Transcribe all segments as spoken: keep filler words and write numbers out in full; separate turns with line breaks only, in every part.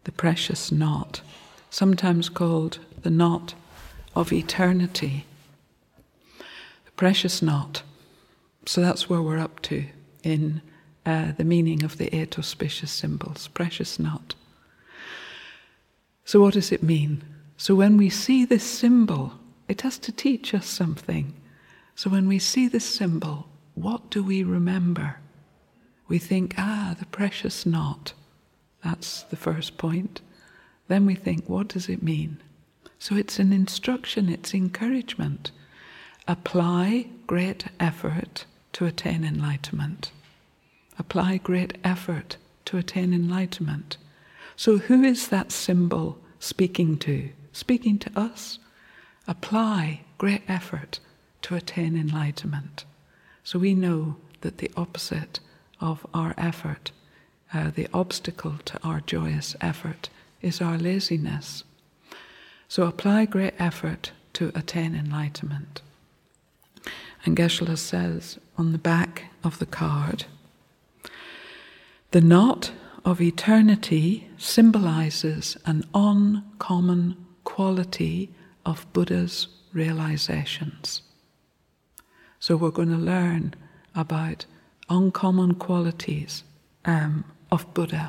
the precious knot, sometimes called the knot of eternity. The precious knot. So that's where we're up to in uh, the meaning of the eight auspicious symbols, precious knot. So what does it mean? So when we see this symbol, it has to teach us something. So when we see this symbol, what do we remember? We think, ah, the precious knot. That's the first point. Then we think, what does it mean? So it's an instruction, it's encouragement. Apply great effort to attain enlightenment. Apply great effort to attain enlightenment. So who is that symbol speaking to? Speaking to us. Apply great effort to attain enlightenment. So we know that the opposite of our effort, uh, the obstacle to our joyous effort, is our laziness. So apply great effort to attain enlightenment. And Geshe-la says on the back of the card, the knot of eternity symbolizes an uncommon quality of Buddha's realizations. So we're going to learn about uncommon qualities um, of Buddha.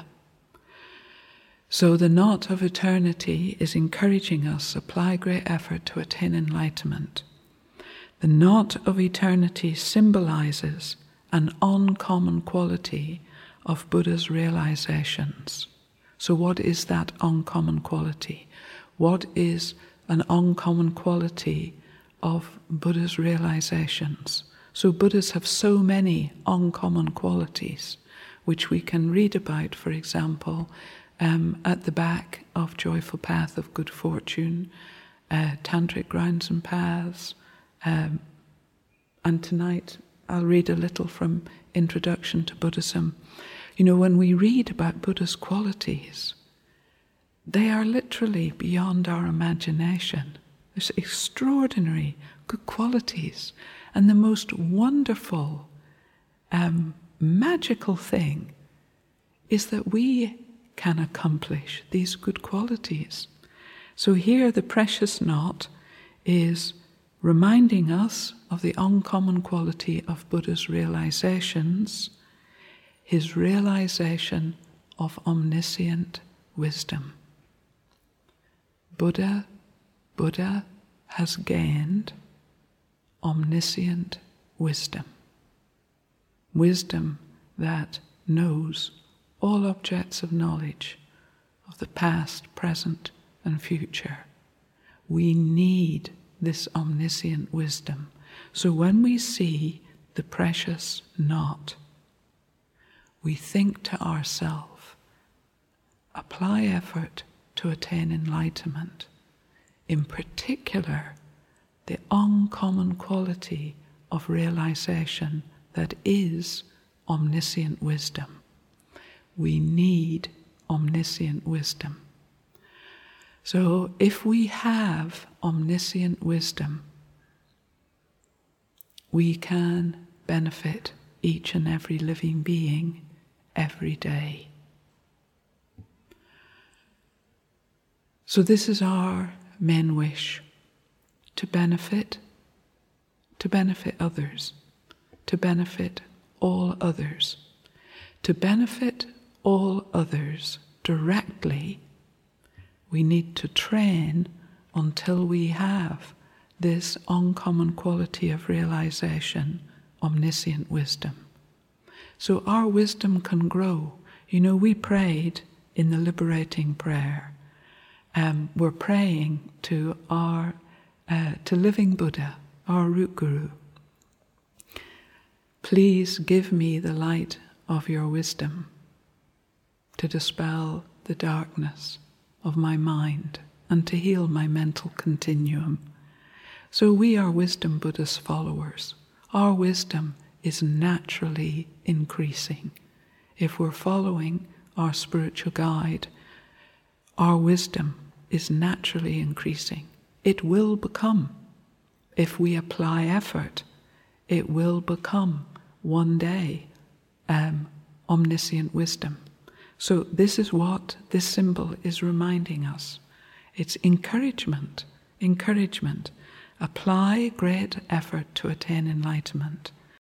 So the knot of eternity is encouraging us to apply great effort to attain enlightenment. The knot of eternity symbolizes an uncommon quality of Buddha's realizations. So what is that uncommon quality? What is an uncommon quality of Buddha's realizations? So Buddhas have so many uncommon qualities which we can read about, for example, um, at the back of Joyful Path of Good Fortune, uh, Tantric Grounds and Paths, um, and tonight I'll read a little from Introduction to Buddhism. You know, when we read about Buddha's qualities, they are literally beyond our imagination. There's extraordinary good qualities. And the most wonderful, um, magical thing is that we can accomplish these good qualities. So here the precious knot is reminding us of the uncommon quality of Buddha's realizations, his realization of omniscient wisdom. Buddha, Buddha has gained omniscient wisdom. Wisdom that knows all objects of knowledge of the past, present, and future. We need this omniscient wisdom. So when we see the precious knot, we think to ourselves, apply effort to attain enlightenment. In particular, the uncommon quality of realization that is omniscient wisdom. We need omniscient wisdom. So if we have omniscient wisdom, we can benefit each and every living being every day. So this is our main wish, to benefit, to benefit others, to benefit all others. To benefit all others directly, we need to train until we have this uncommon quality of realization, omniscient wisdom. So our wisdom can grow. You know, we prayed in the liberating prayer. Um, we're praying to our, uh, to living Buddha, our root guru. Please give me the light of your wisdom to dispel the darkness of my mind and to heal my mental continuum. So we are Wisdom Buddha's followers. Our wisdom is naturally increasing. If we're following our spiritual guide, our wisdom is naturally increasing. It will become, if we apply effort, it will become one day um, omniscient wisdom. So this is what this symbol is reminding us. It's encouragement, encouragement. Apply great effort to attain enlightenment.